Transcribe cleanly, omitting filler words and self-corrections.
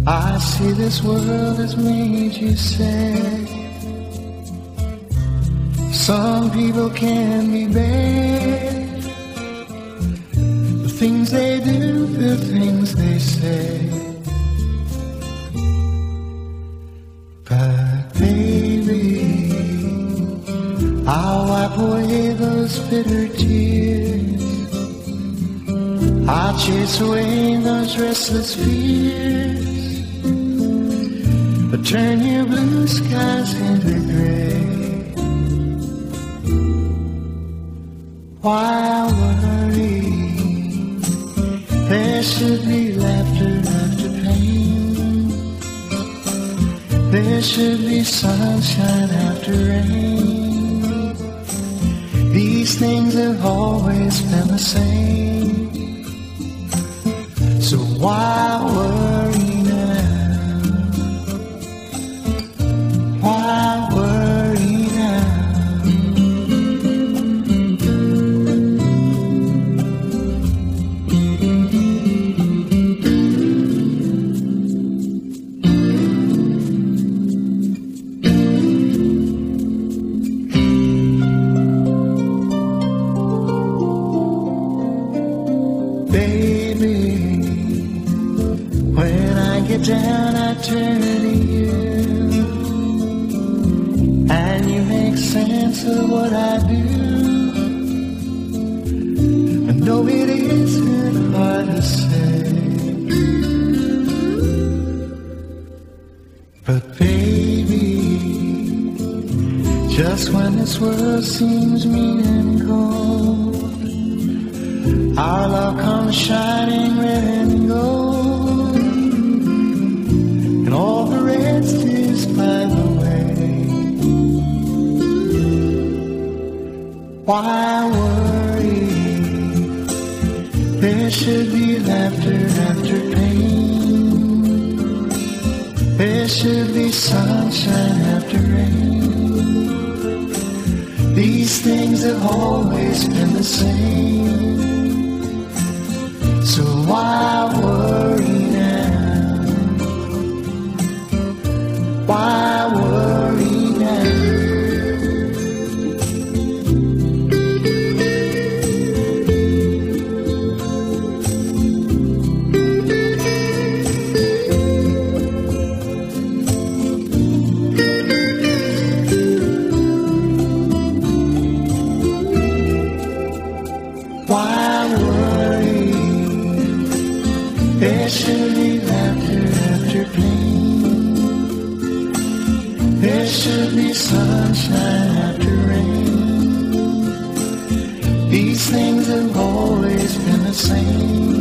I see this world has made you sad. Some people can be bad. The things they do, the things they say. But baby, I'll wipe away those bitter tears. I'll chase away those restless fears. But turn your blue skies into gray. Why worry? There should be laughter after pain. There should be sunshine after rain. These things have always been the same. So why worry now? Why worry now? Baby, when I get down I turn to you, and you make sense of what I do. I know it isn't hard to say, but baby, just when this world seems mean and cold, our love comes shining red and gold, and all the rest is by the way. Why worry? There should be laughter after pain. There should be sunshine after rain. These things have always been the same. So why worry now? Why worry now? Why worry? There should be laughter after pain. There should be sunshine after rain. These things have always been the same.